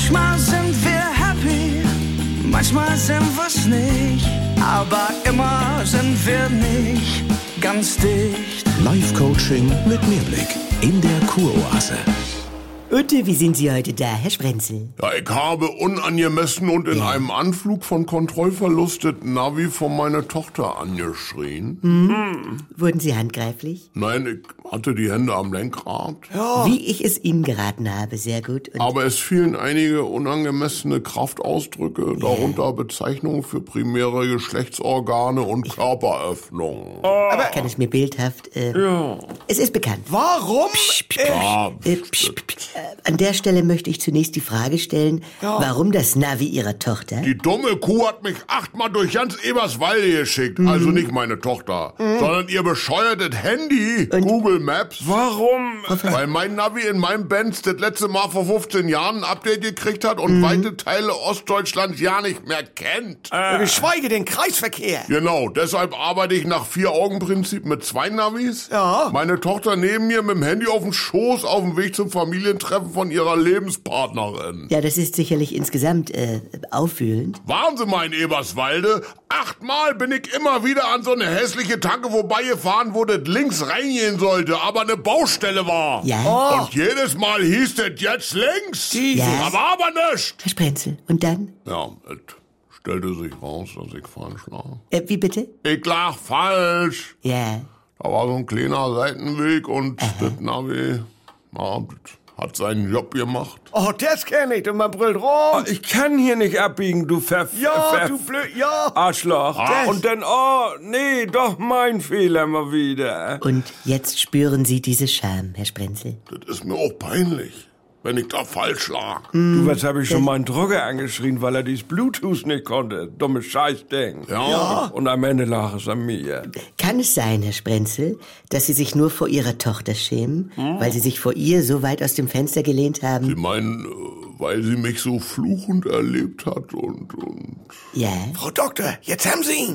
Manchmal sind wir happy, manchmal sind wir's nicht, aber immer sind wir nicht ganz dicht. Live-Coaching mit Mehrblick in der Kuroase. Und wie sind Sie heute da, Herr Sprenzel? Ja, ich habe unangemessen und in einem Anflug von Kontrollverlust das Navi von meiner Tochter angeschrien. Wurden Sie handgreiflich? Nein, ich hatte die Hände am Lenkrad. Wie ich es Ihnen geraten habe, sehr gut. Und Aber es fielen einige unangemessene Kraftausdrücke, darunter Bezeichnungen für primäre Geschlechtsorgane und Körperöffnungen. kann es mir bildhaft... Es ist bekannt. Warum? Ja, An der Stelle möchte ich zunächst die Frage stellen, warum das Navi Ihrer Tochter... die dumme Kuh hat mich 8-mal durch ganz Eberswalde geschickt. Also nicht meine Tochter, sondern ihr bescheuertes Handy, Google Maps. Warum? Weil mein Navi in meinem Benz das letzte Mal vor 15 Jahren ein Update gekriegt hat und weite Teile Ostdeutschlands ja nicht mehr kennt. Geschweige den Kreisverkehr. Genau, deshalb arbeite ich nach 4-Augen-Prinzip mit 2 Navis. Ja. Meine Tochter neben mir mit dem Handy auf dem Schoß auf dem Weg zum Familientreffen von ihrer Lebenspartnerin. Ja, das ist sicherlich insgesamt aufwühlend. Waren Sie mal in Eberswalde? 8-mal bin ich immer wieder an so eine hässliche Tanke vorbeigefahren, wo das links reingehen sollte, aber eine Baustelle war. Ja? Und jedes Mal hieß das jetzt links. Ja. Da war aber nichts. Herr Sprenzel, und dann? Ja, es stellte sich raus, dass ich falsch lag. Wie bitte? Ich lag falsch. Ja. Da war so ein kleiner Seitenweg und das Navi, das hat seinen Job gemacht. Oh, das kenn ich und man brüllt rum. Ich kann hier nicht abbiegen, du Ja, du blöd, ja. Arschloch. Das. Und dann, nee, doch mein Fehler mal wieder. Und jetzt spüren Sie diese Scham, Herr Sprenzel. Das ist mir auch peinlich, wenn ich da falsch lag. Du, was habe ich schon meinen Drogger angeschrien, weil er dieses Bluetooth nicht konnte. Dummes Scheißding. Ja. Und am Ende lag es an mir. Kann es sein, Herr Sprenzel, dass Sie sich nur vor Ihrer Tochter schämen, weil Sie sich vor ihr so weit aus dem Fenster gelehnt Sie haben? meinen, weil sie mich so fluchend erlebt hat und Ja. Frau Doktor, jetzt haben Sie ihn.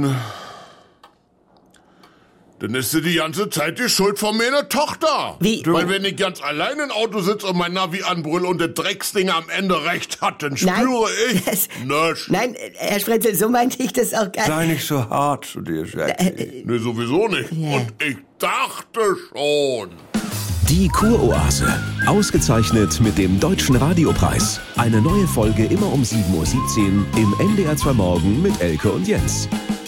dann ist sie die ganze Zeit die Schuld von meiner Tochter. Wie? Weil wenn ich ganz allein im Auto sitze und mein Navi anbrülle und das Drecksding am Ende recht hat, dann spüre ich das- nichts. Nein, Herr Sprenzel, so meinte ich das auch gar Sei nicht so hart zu dir, Jackie. Nee, sowieso nicht. Ja. Und ich dachte schon. Die Kuroase. Ausgezeichnet mit dem Deutschen Radiopreis. Eine neue Folge immer um 7:17 Uhr im NDR 2 Morgen mit Elke und Jens.